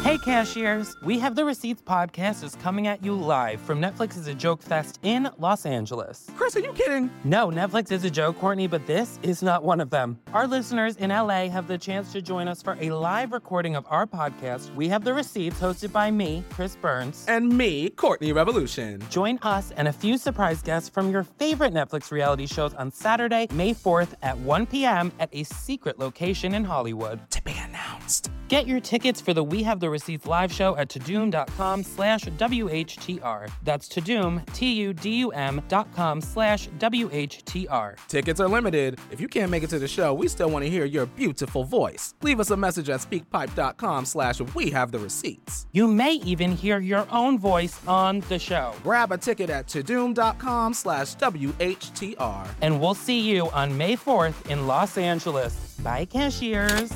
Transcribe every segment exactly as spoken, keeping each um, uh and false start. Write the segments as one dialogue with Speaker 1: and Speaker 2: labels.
Speaker 1: Hey, cashiers! We Have the Receipts podcast is coming at you live from Netflix is a Joke Fest in Los Angeles.
Speaker 2: Chris, are you kidding?
Speaker 1: No, Netflix is a joke, Courtney, but this is not one of them. Our listeners in L A have the chance to join us for a live recording of our podcast, We Have the Receipts, hosted by me, Chris Burns.
Speaker 2: And me, Courtney Revolution.
Speaker 1: Join us and a few surprise guests from your favorite Netflix reality shows on Saturday, May fourth at one p.m. at a secret location in Hollywood.
Speaker 2: To be announced.
Speaker 1: Get your tickets for the We Have the Receipts live show at Tudum.com slash WHTR. That's Tudum, T U D U M dot com slash W H T R.
Speaker 2: Tickets are limited. If you can't make it to the show, we still want to hear your beautiful voice. Leave us a message at speakpipe.com slash We Have the Receipts.
Speaker 1: You may even hear your own voice on the show.
Speaker 2: Grab a ticket at Tudum.com slash WHTR.
Speaker 1: And we'll see you on May fourth in Los Angeles. Bye, cashiers.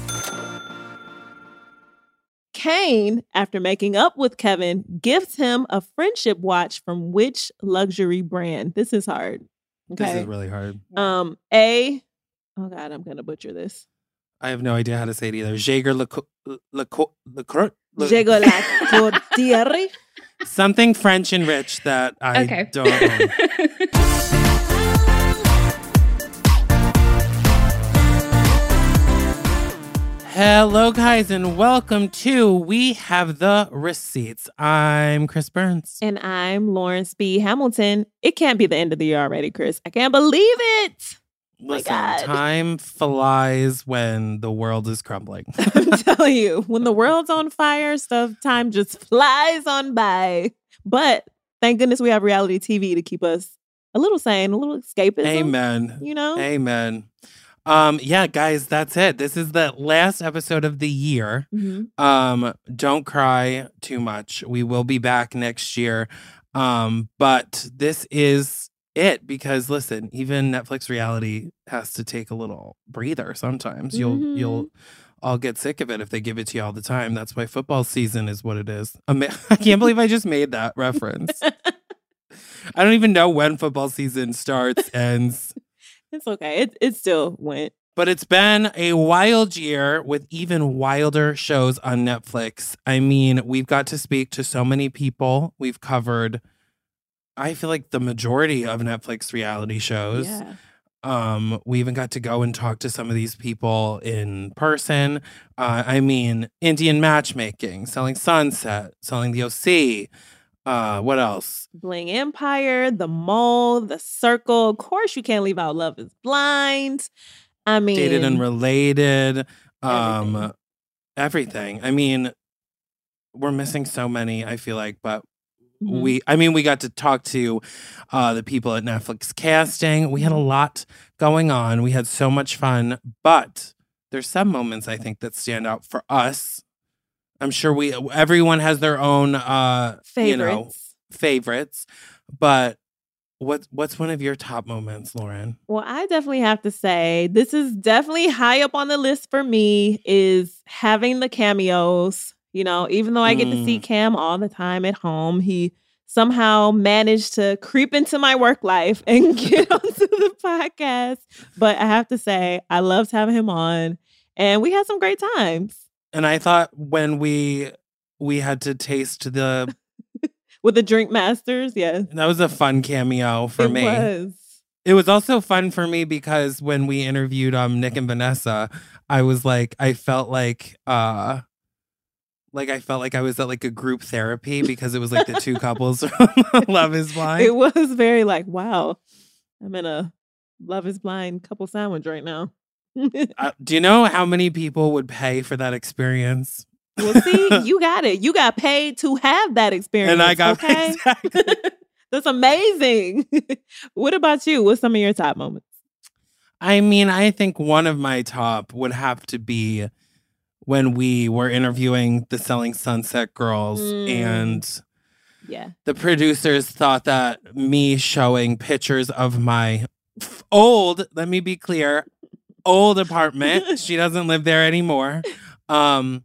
Speaker 3: Kane, after making up with Kevin, gifts him a friendship watch from which luxury brand? This is hard. Okay.
Speaker 4: This is really hard.
Speaker 3: Um, A, oh God, I'm going to butcher this.
Speaker 4: I have no idea how to say it either. Jaeger LeCoeur.
Speaker 3: Jaeger LeCoeur.
Speaker 4: Something French and rich that I
Speaker 5: okay.
Speaker 4: don't know. Hello, guys, and welcome to We Have the Receipts. I'm Chris Burns.
Speaker 3: And I'm Lawrence B. Hamilton. It can't be the end of the year already, Chris. I can't believe it.
Speaker 4: Listen,
Speaker 3: My God.
Speaker 4: Time flies when the world is crumbling.
Speaker 3: I'm telling you, when the world's on fire, stuff, time just flies on by. But thank goodness we have reality T V to keep us a little sane, a little escapism.
Speaker 4: Amen.
Speaker 3: You know?
Speaker 4: Amen. Um, yeah, guys, that's it. This is the last episode of the year.
Speaker 3: Mm-hmm.
Speaker 4: Um, don't cry too much. We will be back next year. Um, but this is it because listen, even Netflix reality has to take a little breather sometimes. You'll
Speaker 3: Mm-hmm.
Speaker 4: you'll all get sick of it if they give it to you all the time. That's why football season is what it is. Ama- I can't believe I just made that reference. I don't even know when football season starts, ends.
Speaker 3: It's okay. It it still went.
Speaker 4: But it's been a wild year with even wilder shows on Netflix. I mean, we've got to speak to so many people. We've covered, I feel like, the majority of Netflix reality shows.
Speaker 3: Yeah.
Speaker 4: Um, we even got to go and talk to some of these people in person. Uh, I mean, Indian Matchmaking, Selling Sunset, Selling the O C. Uh, what else?
Speaker 3: Bling Empire, The Mole, The Circle. Of course, you can't leave out Love is Blind. I mean,
Speaker 4: Dated and Related. Um,
Speaker 3: everything.
Speaker 4: everything. I mean, we're missing so many, I feel like, but
Speaker 3: Mhm.
Speaker 4: we, I mean, we got to talk to uh, the people at Netflix casting. We had a lot going on. We had so much fun, but there's some moments I think that stand out for us. I'm sure we everyone has their own uh
Speaker 3: favorites.
Speaker 4: you know favorites. But what what's one of your top moments, Lauren?
Speaker 3: Well, I definitely have to say this is definitely high up on the list for me is having the cameos. You know, even though I get to see
Speaker 4: Mm.
Speaker 3: Cam all the time at home, he somehow managed to creep into my work life and get onto the podcast. But I have to say, I loved having him on and we had some great times.
Speaker 4: And I thought when we we had to taste the
Speaker 3: With the Drink Masters, yes.
Speaker 4: that was a fun cameo for
Speaker 3: it
Speaker 4: me.
Speaker 3: was.
Speaker 4: It was also fun for me because when we interviewed um Nick and Vanessa, I was like, I felt like uh like I felt like I was at like a group therapy because it was like the two couples from Love is Blind.
Speaker 3: It was very like, wow, I'm in a Love is Blind couple sandwich right now.
Speaker 4: Uh, do you know how many people would pay for that experience?
Speaker 3: Well, see, you got it. You got paid to have that experience.
Speaker 4: And I got
Speaker 3: okay?
Speaker 4: exactly.
Speaker 3: That's amazing. What about you? What's some of your top moments?
Speaker 4: I mean, I think one of my top would have to be when we were interviewing the Selling Sunset girls
Speaker 3: Mm.
Speaker 4: and
Speaker 3: Yeah.
Speaker 4: the producers thought that me showing pictures of my f- old, let me be clear, old apartment, she doesn't live there anymore, um,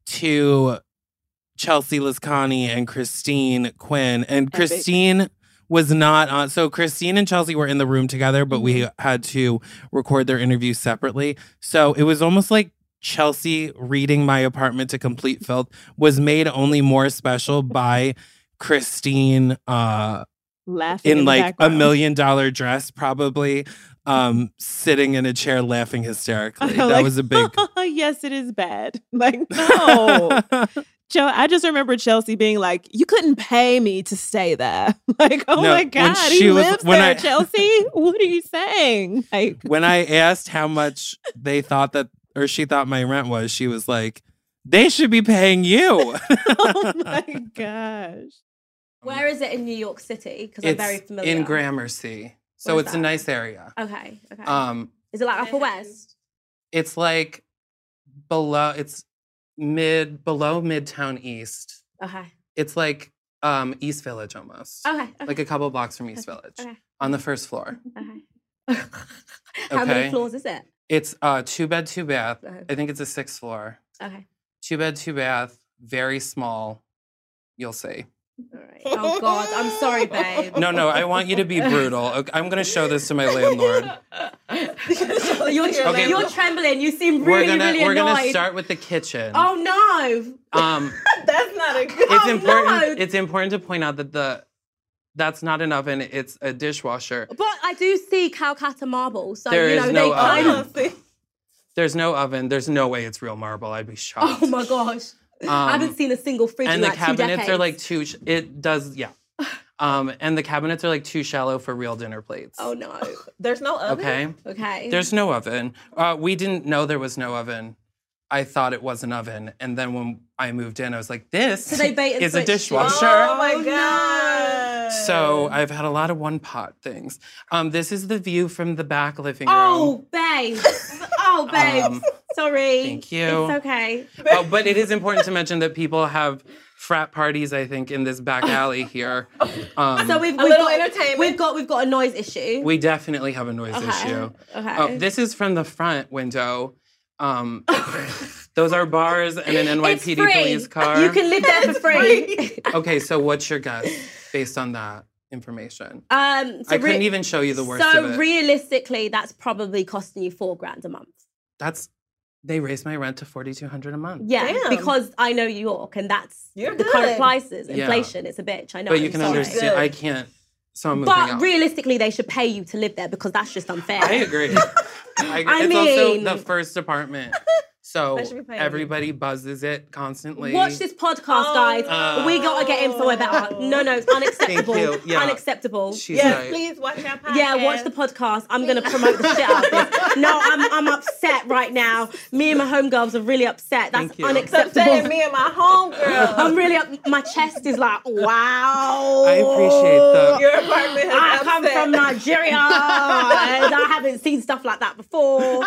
Speaker 4: to Chelsea Lascani and Christine Quinn. And
Speaker 3: Epic.
Speaker 4: Christine was not on. So Christine and Chelsea were in the room together, but we had to record their interviews separately. So it was almost like Chelsea reading my apartment to complete filth was made only more special by Christine uh,
Speaker 3: Laughing
Speaker 4: in,
Speaker 3: in the
Speaker 4: like a
Speaker 3: background.
Speaker 4: million dollar dress, probably um, sitting in a chair laughing hysterically. That
Speaker 3: Like,
Speaker 4: was a big.
Speaker 3: yes, it is bad. Like, no. Joe, I just remember Chelsea being like, "You couldn't pay me to stay there." Like, oh
Speaker 4: No,
Speaker 3: my
Speaker 4: when
Speaker 3: God,
Speaker 4: she
Speaker 3: he
Speaker 4: was-
Speaker 3: lives
Speaker 4: when
Speaker 3: there,
Speaker 4: I-
Speaker 3: Chelsea. What are you saying? Like,
Speaker 4: When I asked how much they thought that, or she thought my rent was, she was like, "They should be paying you."
Speaker 3: oh my gosh.
Speaker 5: Where is it in New York City? Because I'm
Speaker 4: It's
Speaker 5: very familiar.
Speaker 4: in Gramercy, so
Speaker 5: Where's
Speaker 4: it's a
Speaker 5: that?
Speaker 4: nice area.
Speaker 5: Okay, okay.
Speaker 4: Um,
Speaker 5: is it like Upper West?
Speaker 4: it's like below. It's mid below Midtown East.
Speaker 5: Okay.
Speaker 4: It's like um, East Village almost,
Speaker 5: Okay. okay.
Speaker 4: like a couple blocks from East
Speaker 5: Okay,
Speaker 4: Village,
Speaker 5: okay.
Speaker 4: on the first floor.
Speaker 5: Okay. How many
Speaker 4: Okay.
Speaker 5: floors is it?
Speaker 4: It's uh, two bed, two bath.
Speaker 5: Okay.
Speaker 4: I think it's a sixth floor.
Speaker 5: Okay.
Speaker 4: Two bed, two bath, very small. You'll see.
Speaker 5: All right. Oh God, I'm sorry, babe.
Speaker 4: No, no, I want you to be brutal. Okay, I'm going to show this to my landlord.
Speaker 5: you're,
Speaker 4: Okay.
Speaker 5: you're trembling. You seem
Speaker 4: we're
Speaker 5: really,
Speaker 4: gonna
Speaker 5: really
Speaker 4: we're
Speaker 5: annoyed.
Speaker 4: gonna start with the kitchen.
Speaker 5: Oh no.
Speaker 4: Um,
Speaker 3: That's not a good.
Speaker 4: it's
Speaker 5: Oh,
Speaker 4: important.
Speaker 5: no.
Speaker 4: It's important to point out that the that's not an oven. It's a dishwasher.
Speaker 5: But I do see Calcutta marble, so
Speaker 4: There
Speaker 5: you
Speaker 4: is
Speaker 5: know
Speaker 4: no
Speaker 5: they kind
Speaker 4: oven.
Speaker 5: of.
Speaker 4: There's no oven. There's no way it's real marble. I'd be shocked.
Speaker 5: Oh my gosh. I haven't seen a single fridge
Speaker 4: Um, And
Speaker 5: in
Speaker 4: the
Speaker 5: like two
Speaker 4: cabinets
Speaker 5: decades.
Speaker 4: are like too. sh- It does, yeah. Um, and the cabinets are like too shallow for real dinner plates.
Speaker 5: Oh no.
Speaker 3: There's no oven.
Speaker 4: Okay.
Speaker 5: Okay.
Speaker 4: There's no oven. Uh, we didn't know there was no oven. I thought it was an oven, and then when I moved in, I was like, "This
Speaker 5: So they bait and
Speaker 4: is a
Speaker 5: switched you.
Speaker 4: dishwasher."
Speaker 3: Oh my
Speaker 5: Oh,
Speaker 3: God.
Speaker 4: So I've had a lot of one pot things. Um, this is the view from the back living room.
Speaker 5: Oh, babe. Oh, babe.
Speaker 4: Um,
Speaker 5: Sorry.
Speaker 4: thank you.
Speaker 5: It's okay.
Speaker 4: Oh, but it is important to mention that people have frat parties, I think, in this back alley here. Um,
Speaker 5: So we've,
Speaker 3: A
Speaker 5: we've
Speaker 3: little
Speaker 5: got,
Speaker 3: entertainment.
Speaker 5: We've got we've got a noise issue.
Speaker 4: we definitely have a noise
Speaker 5: okay.
Speaker 4: issue.
Speaker 5: Okay.
Speaker 4: Oh, this is from the front window. Um, those are bars and an N Y P D
Speaker 5: it's free.
Speaker 4: police car.
Speaker 5: You can live there for free.
Speaker 4: Okay, so what's your guess based on that information?
Speaker 5: um, so
Speaker 4: I couldn't
Speaker 5: re-
Speaker 4: even show you the worst
Speaker 5: So
Speaker 4: of it.
Speaker 5: realistically, that's probably costing you four grand a month.
Speaker 4: That's they raised my rent to forty two hundred a month.
Speaker 5: Yeah,
Speaker 3: Damn.
Speaker 5: because I know New York, and that's
Speaker 3: You're
Speaker 5: the
Speaker 3: good.
Speaker 5: current prices.
Speaker 4: Yeah.
Speaker 5: Inflation, it's a bitch. I know.
Speaker 4: But you
Speaker 5: I'm
Speaker 4: can
Speaker 5: sorry.
Speaker 4: understand.
Speaker 3: Good.
Speaker 4: I can't. So I'm moving
Speaker 5: But
Speaker 4: out.
Speaker 5: realistically, they should pay you to live there because that's just unfair.
Speaker 4: I agree. I,
Speaker 5: I
Speaker 4: it's also
Speaker 5: mean-
Speaker 4: the first apartment, so
Speaker 3: They should be paying you.
Speaker 4: everybody buzzes it constantly.
Speaker 5: Watch this podcast,
Speaker 3: Oh,
Speaker 5: guys.
Speaker 4: no.
Speaker 5: we gotta get him somewhere better. No, no, it's unacceptable.
Speaker 4: Thank you. Yeah.
Speaker 5: Unacceptable.
Speaker 4: She's
Speaker 3: Yes,
Speaker 4: right.
Speaker 3: please watch our podcast.
Speaker 5: Yeah, watch the podcast. I'm gonna promote the shit out of this. No, I'm I'm upset right now. Me and my homegirls are really upset. That's
Speaker 4: Thank you.
Speaker 3: It's
Speaker 5: unacceptable.
Speaker 3: upsetting me and my homegirl.
Speaker 5: I'm really up. My chest is like, wow.
Speaker 4: I appreciate the.
Speaker 3: Your apartment
Speaker 5: I
Speaker 3: has
Speaker 5: come
Speaker 3: upset.
Speaker 5: from Nigeria, and I haven't seen stuff like that before.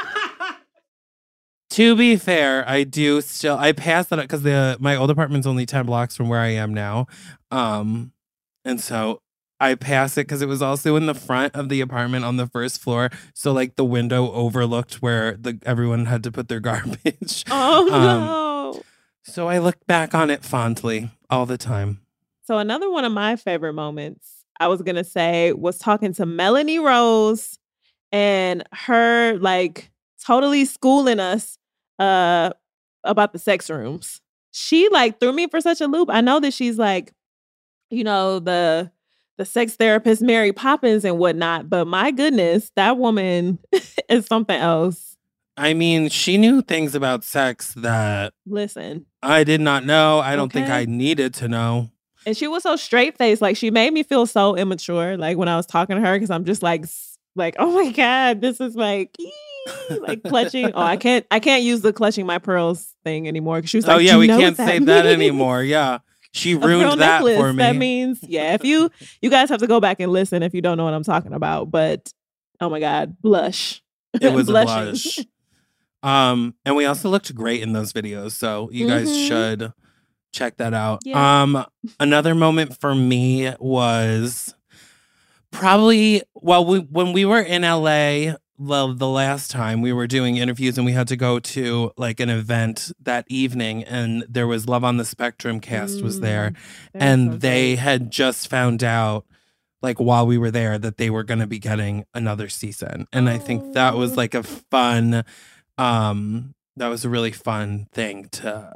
Speaker 4: To be fair, I do still I passed that because the my old apartment's only ten blocks from where I am now, um, and so I passed it because it was also in the front of the apartment on the first floor, so like the window overlooked where the everyone had to put their garbage.
Speaker 3: Oh
Speaker 4: Um,
Speaker 3: no.
Speaker 4: So I look back on it fondly all the time.
Speaker 3: So another one of my favorite moments, I was gonna say, was talking to Melanie Rose and her like totally schooling us uh about the sex rooms. She like threw me for such a loop. I know that she's like, you know, the the sex therapist Mary Poppins and whatnot, but my goodness, that woman is something else.
Speaker 4: I mean, she knew things about sex that
Speaker 3: Listen.
Speaker 4: I did not know. I don't think
Speaker 3: Okay.
Speaker 4: I needed to know.
Speaker 3: And she was so straight faced. Like she made me feel so immature. Like when I was talking to her, because I'm just like, s- like, oh my God, this is like, ee, like clutching. Oh, I can't, I can't use the clutching my pearls thing anymore. Because she was like,
Speaker 4: Oh yeah,
Speaker 3: "Do you
Speaker 4: we
Speaker 3: know
Speaker 4: can't
Speaker 3: what
Speaker 4: say
Speaker 3: that
Speaker 4: that
Speaker 3: means?"
Speaker 4: anymore. Yeah, she
Speaker 3: A pearl
Speaker 4: ruined that
Speaker 3: necklace,
Speaker 4: for me.
Speaker 3: That means, yeah. If you, you guys have to go back and listen if you don't know what I'm talking about. But oh my God, blush.
Speaker 4: It was a
Speaker 3: Blushing.
Speaker 4: blush. Um, and we also looked great in those videos, so you guys
Speaker 3: Mhm.
Speaker 4: should check that out.
Speaker 3: Yeah.
Speaker 4: Um, another moment for me was probably well, we when we were in L A. Well, the last time we were doing interviews and we had to go to like an event that evening, and there was Love on the Spectrum cast was there,
Speaker 3: Mm, that
Speaker 4: and
Speaker 3: sounds
Speaker 4: they
Speaker 3: great.
Speaker 4: had just found out like while we were there that they were going to be getting another season, and I think that was
Speaker 3: Oh.
Speaker 4: like a fun um that was a really fun thing to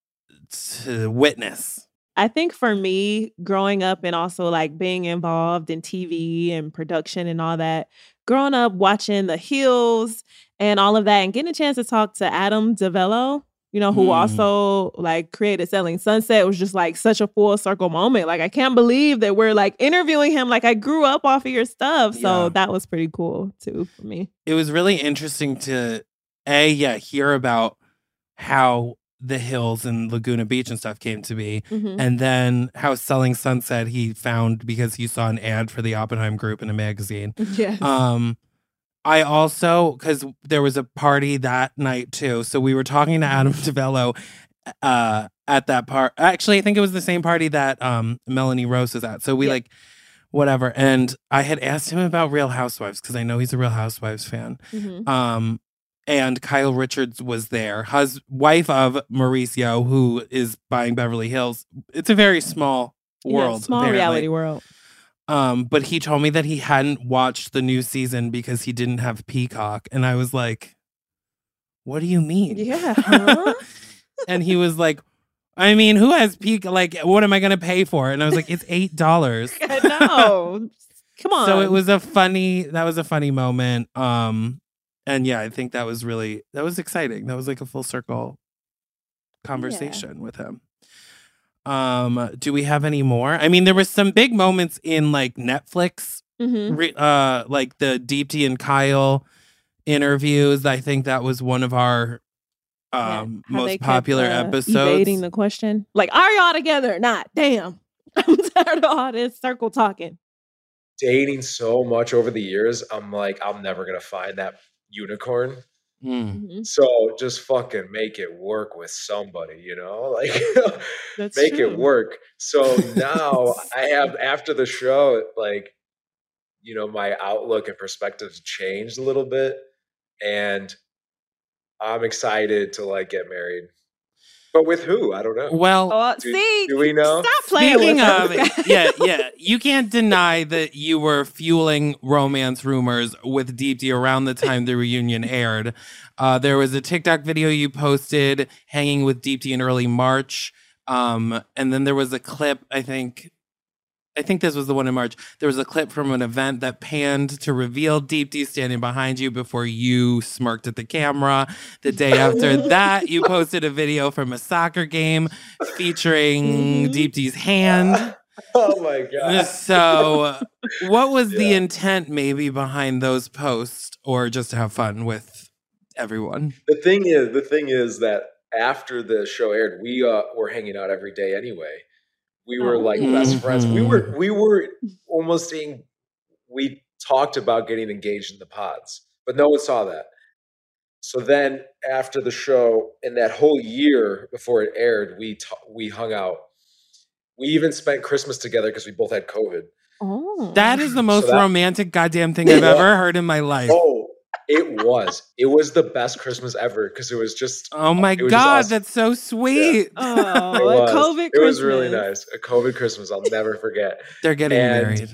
Speaker 4: to witness.
Speaker 3: I think for me, growing up and also like being involved in T V and production and all that, growing up watching The Hills and all of that and getting a chance to talk to Adam DeVello, you know, who
Speaker 4: Mm.
Speaker 3: also like created Selling Sunset, was just like such a full circle moment. Like, I can't believe that we're like interviewing him. Like, I grew up off of your stuff. So
Speaker 4: Yeah.
Speaker 3: that was pretty cool too for me.
Speaker 4: It was really interesting to a yeah hear about how The Hills and Laguna Beach and stuff came to be,
Speaker 3: Mhm.
Speaker 4: and then how Selling Sunset he found because he saw an ad for the Oppenheim Group in a magazine.
Speaker 3: Yes.
Speaker 4: Um, I also, because there was a party that night too, so we were talking to Adam DeVello uh, at that part. Actually, I think it was the same party that um, Melanie Rose was at. So we
Speaker 3: Yep.
Speaker 4: like whatever, and I had asked him about Real Housewives because I know he's a Real Housewives fan.
Speaker 3: Mhm.
Speaker 4: Um, and Kyle Richards was there, hus- wife of Mauricio, who is buying Beverly Hills. It's a very small world,
Speaker 3: Yeah, small
Speaker 4: apparently.
Speaker 3: reality world.
Speaker 4: Um, but he told me that he hadn't watched the new season because he didn't have Peacock, and I was like, "What do you mean?"
Speaker 3: Yeah. Huh?
Speaker 4: And he was like, "I mean, who has Peacock? Like, what am I going to pay for?" And I was like, "It's eight dollars."
Speaker 3: I know. Come on.
Speaker 4: So it was a funny. That was a funny moment. Um, and yeah, I think that was really that was exciting. That was like a full circle conversation with him. Um, do we have any more? I mean, there was some big moments in like Netflix,
Speaker 3: Mhm.
Speaker 4: re- uh, like the Deepti and Kyle interviews. I think that was one of our
Speaker 3: Yeah,
Speaker 4: um
Speaker 3: how they
Speaker 4: most
Speaker 3: kept,
Speaker 4: popular
Speaker 3: uh,
Speaker 4: episodes.
Speaker 3: Evading the question. Like, are y'all together or not? Damn. I'm tired of all this circle talking.
Speaker 6: Dating so much over the years, I'm like, I'm never gonna find that unicorn.
Speaker 4: Mm.
Speaker 3: Mhm.
Speaker 6: So just fucking make it work with somebody, you know? Like
Speaker 3: That's
Speaker 6: make
Speaker 3: true.
Speaker 6: it work. So now I have after the show, like, you know, my outlook and perspectives changed a little bit. And I'm excited to like get married. But with who? I don't know.
Speaker 4: Well,
Speaker 3: Oh,
Speaker 6: Do-
Speaker 3: see,
Speaker 6: do we know?
Speaker 3: Stop playing
Speaker 4: speaking
Speaker 3: with
Speaker 4: of,
Speaker 3: us.
Speaker 4: yeah, yeah, you can't deny that you were fueling romance rumors with Deepti around the time the reunion aired. Uh, there was a TikTok video you posted hanging with Deepti in early March, um, and then there was a clip. I think, I think this was the one in March. There was a clip from an event that panned to reveal Deepti standing behind you before you smirked at the camera. The day after that, you posted a video from a soccer game featuring
Speaker 3: Mhm.
Speaker 4: Deepti's hand.
Speaker 6: Oh my god.
Speaker 4: So, what was the
Speaker 6: Yeah.
Speaker 4: intent maybe behind those posts, or just to have fun with everyone?
Speaker 6: The thing is, the thing is that after the show aired, we uh, were hanging out every day anyway. We were like
Speaker 3: Oh.
Speaker 6: best friends. We were
Speaker 4: Mhm.
Speaker 6: we were almost saying we talked about getting engaged in the pods, but no one saw that. So then after the show and that whole year before it aired, we ta- we hung out. We even spent Christmas together because we both had COVID.
Speaker 3: Oh.
Speaker 4: That is the most
Speaker 6: So that-
Speaker 4: romantic goddamn thing I've ever heard in my life.
Speaker 6: Oh, it was. It was the best Christmas ever because it was just
Speaker 4: Oh my
Speaker 6: it was just
Speaker 4: God,
Speaker 6: us.
Speaker 4: that's so sweet.
Speaker 3: Oh,
Speaker 6: It
Speaker 3: a
Speaker 6: was.
Speaker 3: COVID
Speaker 6: It was really
Speaker 3: Christmas.
Speaker 6: nice. A COVID Christmas, I'll never forget.
Speaker 4: They're getting
Speaker 6: And-
Speaker 4: married.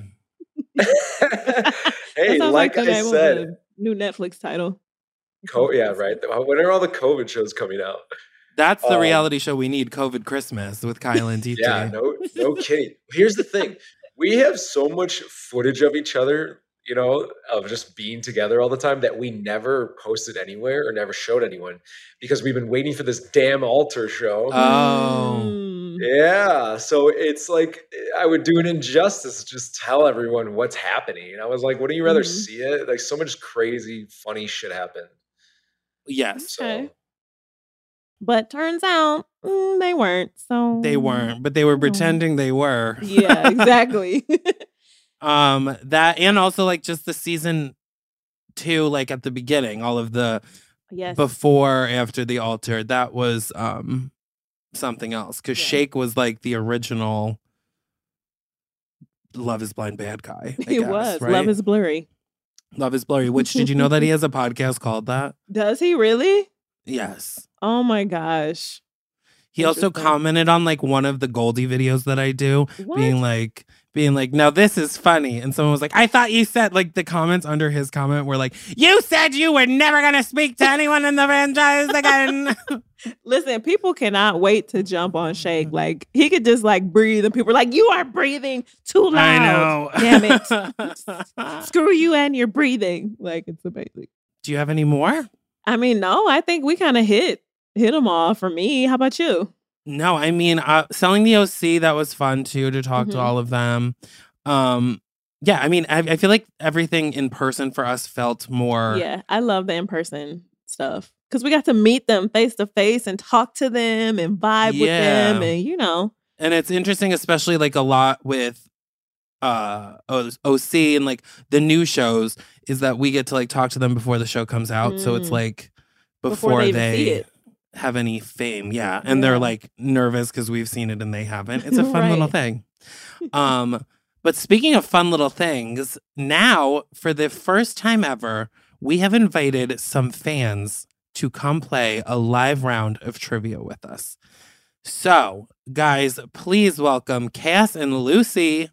Speaker 3: That
Speaker 6: Hey,
Speaker 3: sounds
Speaker 6: like
Speaker 3: the
Speaker 6: I
Speaker 3: name of
Speaker 6: said,
Speaker 3: a new Netflix title.
Speaker 6: co- yeah, right. When are all the COVID shows coming out?
Speaker 4: That's the
Speaker 6: Um,
Speaker 4: reality show we need, COVID Christmas with Kyle and Deepti.
Speaker 6: Yeah, no, no kidding. Here's the thing: we have so much footage of each other, you know, of just being together all the time that we never posted anywhere or never showed anyone because we've been waiting for this damn altar show.
Speaker 4: Oh.
Speaker 3: Mm.
Speaker 6: Yeah, so it's like I would do an injustice to just tell everyone what's happening. And I was like, wouldn't you rather
Speaker 3: Mhm.
Speaker 6: see it? Like so much crazy, funny shit happened.
Speaker 4: Yes,
Speaker 6: So
Speaker 3: Okay. But turns out mm, they weren't. So
Speaker 4: they weren't, but they were
Speaker 3: Oh.
Speaker 4: pretending they were.
Speaker 3: Yeah, exactly.
Speaker 4: Um, that and also like just the season two, like at the beginning, all of the
Speaker 3: yes.
Speaker 4: before, after the altar, that was um something else. Because
Speaker 3: Yeah.
Speaker 4: Shake was like the original Love is Blind bad guy. I
Speaker 3: It
Speaker 4: guess,
Speaker 3: was.
Speaker 4: right?
Speaker 3: Love is blurry.
Speaker 4: Love is Blurry. Which did you know that he has a podcast called that?
Speaker 3: Does he really?
Speaker 4: Yes.
Speaker 3: Oh my gosh.
Speaker 4: He also
Speaker 3: Interesting.
Speaker 4: commented on like one of the Goldie videos that I do,
Speaker 3: What?
Speaker 4: being like, being like, now this is funny. And someone was like, I thought you said, like the comments under his comment were like, you said you were never going to speak to anyone in the franchise again.
Speaker 3: Listen, people cannot wait to jump on Shake. Like he could just like breathe, and people are like, "You are breathing too loud."
Speaker 4: I know.
Speaker 3: Damn it! Screw you and your breathing. Like it's amazing.
Speaker 4: Do you have any more?
Speaker 3: I mean, no, I think we kind of hit hit them all for me. How about you?
Speaker 4: No, I mean, uh, selling the O C, that was fun too, to talk
Speaker 3: Mhm.
Speaker 4: to all of them. Um, yeah, I mean, I, I feel like everything in person for us felt more.
Speaker 3: Yeah, I love the in person stuff because we got to meet them face to face and talk to them and vibe with
Speaker 4: Yeah.
Speaker 3: them, and you know,
Speaker 4: And it's interesting, especially like a lot with uh O- OC and like the new shows, is that we get to like talk to them before the show comes out. So it's
Speaker 3: Mm.
Speaker 4: like
Speaker 3: Before
Speaker 4: before,
Speaker 3: they even
Speaker 4: they,
Speaker 3: see it.
Speaker 4: have any fame. Yeah. And they're
Speaker 3: Yeah.
Speaker 4: like nervous because we've seen it and they haven't. It's a fun little
Speaker 3: Right.
Speaker 4: thing. Um, but speaking of fun little things, now for the first time ever, we have invited some fans to come play a live round of trivia with us. So, guys, please welcome Cass and Lucy.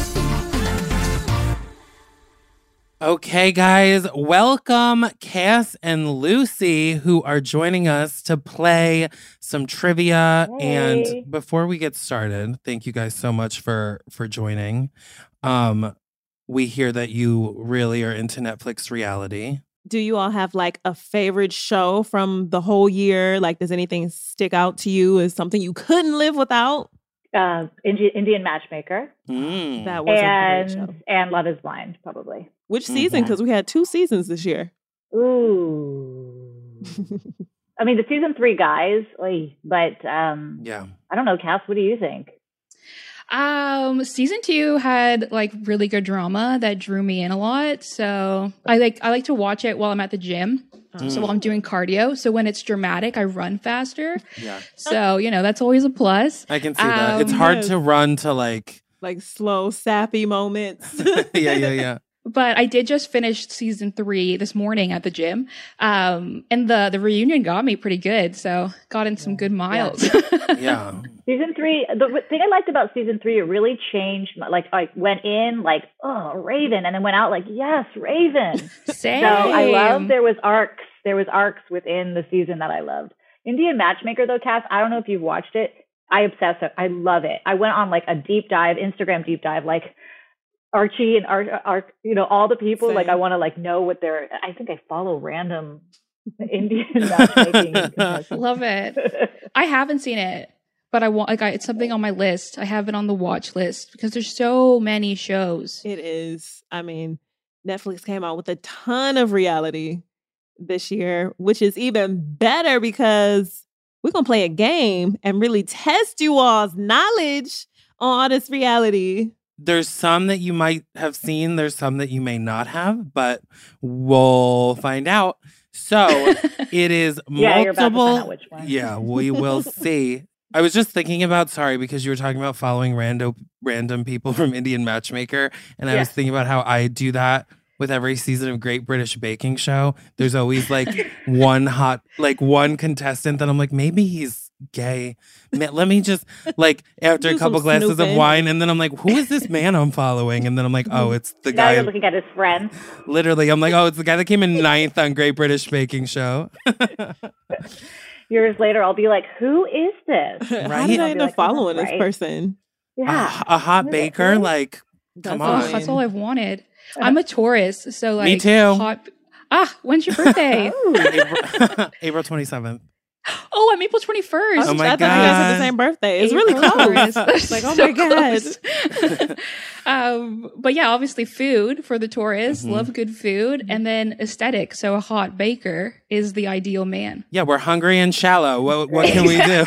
Speaker 4: Okay, guys, welcome Cass and Lucy, who are joining us to play some trivia.
Speaker 7: Hey.
Speaker 4: And before we get started, thank you guys so much for for joining. Um, we hear that you really are into Netflix reality.
Speaker 3: do you all have like a favorite show from the whole year? Like, does anything stick out to you as something you couldn't live without?
Speaker 7: Uh, Indi- Indian Matchmaker
Speaker 4: Mm.
Speaker 3: That was a great
Speaker 7: and
Speaker 3: show.
Speaker 7: and Love Is Blind, probably.
Speaker 3: Which season?
Speaker 4: Mhm.
Speaker 3: Because we had two seasons this year.
Speaker 7: Ooh. I mean, the season three guys, oy, but um,
Speaker 4: Yeah.
Speaker 7: I don't know, Cass. What do you think?
Speaker 8: Um, season two had like really good drama that drew me in a lot. So I like I like to watch it while I'm at the gym.
Speaker 3: Mm.
Speaker 8: So while I'm doing cardio. So when it's dramatic, I run faster.
Speaker 4: Yeah.
Speaker 8: So, you know, that's always a plus.
Speaker 4: I can see that. It's
Speaker 8: Um,
Speaker 4: hard
Speaker 3: yes.
Speaker 4: to run to like
Speaker 3: Like slow, sappy moments.
Speaker 4: yeah, yeah, yeah.
Speaker 8: But I did just finish season three this morning at the gym. Um, and the the reunion got me pretty good. So got in some good miles.
Speaker 4: Yeah.
Speaker 7: Season three, the w- thing I liked about season three, it really changed. my- Like, I went in like, oh, Raven, and then went out like, yes, Raven.
Speaker 8: Same.
Speaker 7: So I love there was arcs. There was arcs within the season that I loved. Indian Matchmaker, though, Cass, I don't know if you've watched it. I obsess it. I love it. I went on like a deep dive, Instagram deep dive, like Archie and Ar, Ar you know, all the people. Like,
Speaker 3: Same.
Speaker 7: I want to like know what they're. I think I follow random Indian matchmaking. contestants.
Speaker 8: Love it. I haven't seen it, but I want like I, it's something on my list. I have it on the watch list because there's so many shows.
Speaker 3: It is. I mean, Netflix came out with a ton of reality this year, which is even better because we're going to play a game and really test you all's knowledge on all this reality.
Speaker 4: There's some that you might have seen, there's some that you may not have, but we'll find out. So it is
Speaker 7: Yeah, you're about to
Speaker 4: multiple.
Speaker 7: find out which one.
Speaker 4: Yeah, we will see. I was just thinking about, sorry, because you were talking about following random random people from Indian Matchmaker, and I was
Speaker 7: Yeah.
Speaker 4: thinking about how I do that with every season of Great British Baking Show. There's always like one hot, like one contestant that I'm like, maybe he's gay. Ma- Let me just like after
Speaker 3: Do
Speaker 4: a couple
Speaker 3: some
Speaker 4: glasses of
Speaker 3: snooping.
Speaker 4: wine, and then I'm like, who is this man I'm following? And then I'm like, oh, it's the
Speaker 7: Now you're
Speaker 4: guy.
Speaker 7: looking at his friends.
Speaker 4: Literally, I'm like, oh, it's the guy that came in ninth on Great British Baking Show.
Speaker 7: Years later, I'll be like, who is this?
Speaker 3: How
Speaker 4: Right?
Speaker 3: did I
Speaker 7: I'll be
Speaker 3: end up
Speaker 7: like,
Speaker 3: following
Speaker 7: "That's
Speaker 3: this
Speaker 7: right."
Speaker 3: person?
Speaker 7: Yeah.
Speaker 4: a, a hot
Speaker 7: Isn't it
Speaker 4: baker,
Speaker 7: good?
Speaker 4: like, come
Speaker 3: That's
Speaker 8: Oh,
Speaker 4: on.
Speaker 8: that's all I've wanted. I'm a Taurus, so like
Speaker 4: Me too.
Speaker 8: hot. Ah, when's your birthday?
Speaker 4: April, April twenty-seventh.
Speaker 8: Oh, I'm April twenty-first.
Speaker 4: Oh my
Speaker 3: I thought you guys had
Speaker 4: God.
Speaker 3: the same birthday. It's really
Speaker 8: April
Speaker 3: close.
Speaker 8: Taurus.
Speaker 3: It's like, oh
Speaker 8: So
Speaker 3: my God.
Speaker 8: close. um, but yeah, obviously food for the Taurus.
Speaker 4: Mhm.
Speaker 8: Love good food. And then aesthetic. So a hot baker is the ideal man.
Speaker 4: Yeah, we're hungry and shallow. What what can we do?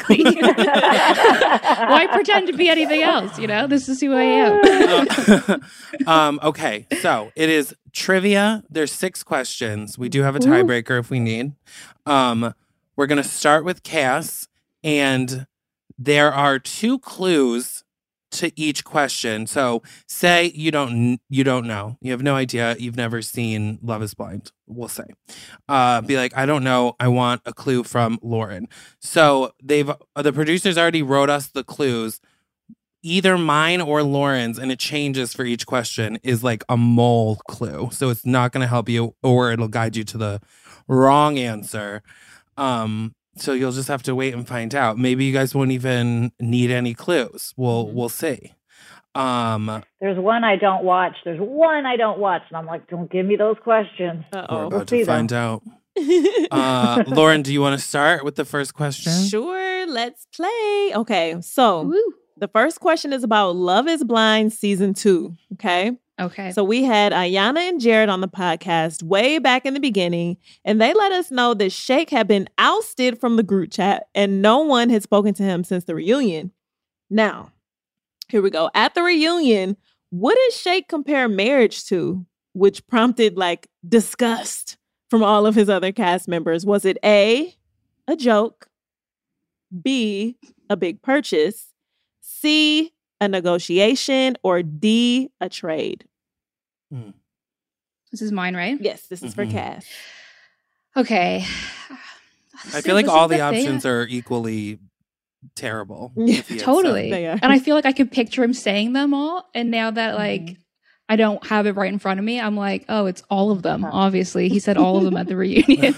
Speaker 8: Why pretend to be anything else? You know, this is who I am.
Speaker 4: um, okay, so it is trivia. There's six questions. We do have a tiebreaker if we need. Um, we're gonna start with Cass, and there are two clues to each question. So say you don't you don't know. You have no idea. You've never seen Love is Blind, we'll say. Uh, be like, I don't know. I want a clue from Lauren. So they've the producers already wrote us the clues. Either mine or Lauren's, and it changes for each question, is like a mole clue. So it's not going to help you, or it'll guide you to the wrong answer. Um, so you'll just have to wait and find out. Maybe you guys won't even need any clues. We'll we'll see. Um,
Speaker 7: There's one I don't watch. There's one I don't watch, and I'm like, don't give me those questions.
Speaker 4: we're
Speaker 3: Uh-oh.
Speaker 4: about
Speaker 7: We'll
Speaker 4: to
Speaker 7: see
Speaker 4: find
Speaker 7: them.
Speaker 4: out. Uh, Lauren, do you want to start with the first question?
Speaker 3: Sure, let's play. Okay, so
Speaker 8: Woo.
Speaker 3: the first question is about Love is Blind season two. Okay.
Speaker 8: Okay.
Speaker 3: So we had Ayana and Jared on the podcast way back in the beginning, and they let us know that Shake had been ousted from the group chat and no one had spoken to him since the reunion. Now, here we go. At the reunion, what did Shake compare marriage to, which prompted like disgust from all of his other cast members? Was it A, a joke, B, a big purchase, C, a negotiation, or D, a trade?
Speaker 8: This is mine, right?
Speaker 3: Yes, this is for
Speaker 4: Mhm.
Speaker 3: Cass.
Speaker 8: Okay.
Speaker 4: I feel like all the options are equally terrible.
Speaker 3: Yeah,
Speaker 4: if he had
Speaker 8: Totally.
Speaker 3: They are.
Speaker 8: And I feel like I could picture him saying them all. And now that like
Speaker 3: Mhm.
Speaker 8: I don't have it right in front of me, I'm like, oh, it's all of them. Obviously, he said all of them at the reunion.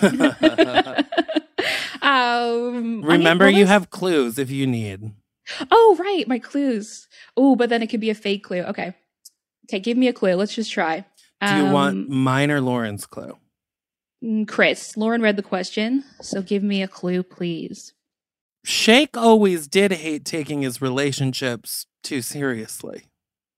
Speaker 8: um,
Speaker 4: Remember,
Speaker 8: I mean, well,
Speaker 4: you
Speaker 8: there's-
Speaker 4: have clues if you need.
Speaker 8: Oh, right, my clues. Oh, but then it could be a fake clue. Okay, okay, give me a clue. Let's just try.
Speaker 4: Do you want
Speaker 8: Um,
Speaker 4: mine or Lauren's clue?
Speaker 8: mm, Chris? Lauren read the question, so give me a clue, please.
Speaker 4: Shake always did hate taking his relationships too seriously.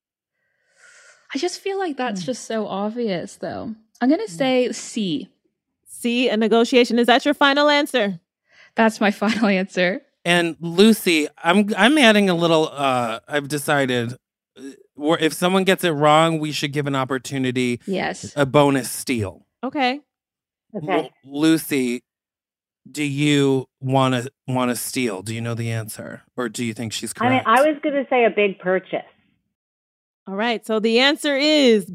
Speaker 8: I just feel like that's just so obvious, though. I'm gonna say C.
Speaker 3: C, a negotiation. Is that your final answer?
Speaker 8: That's my final answer.
Speaker 4: And Lucy, I'm I'm adding a little. Uh, I've decided, uh, where if someone gets it wrong, we should give an opportunity,
Speaker 8: Yes.
Speaker 4: a bonus steal.
Speaker 3: Okay.
Speaker 7: Okay.
Speaker 4: Lu- Lucy, do you want to want to steal? Do you know the answer, or do you think she's
Speaker 7: I mean,
Speaker 4: correct?
Speaker 7: I was going to say a big purchase.
Speaker 3: All right. So the answer is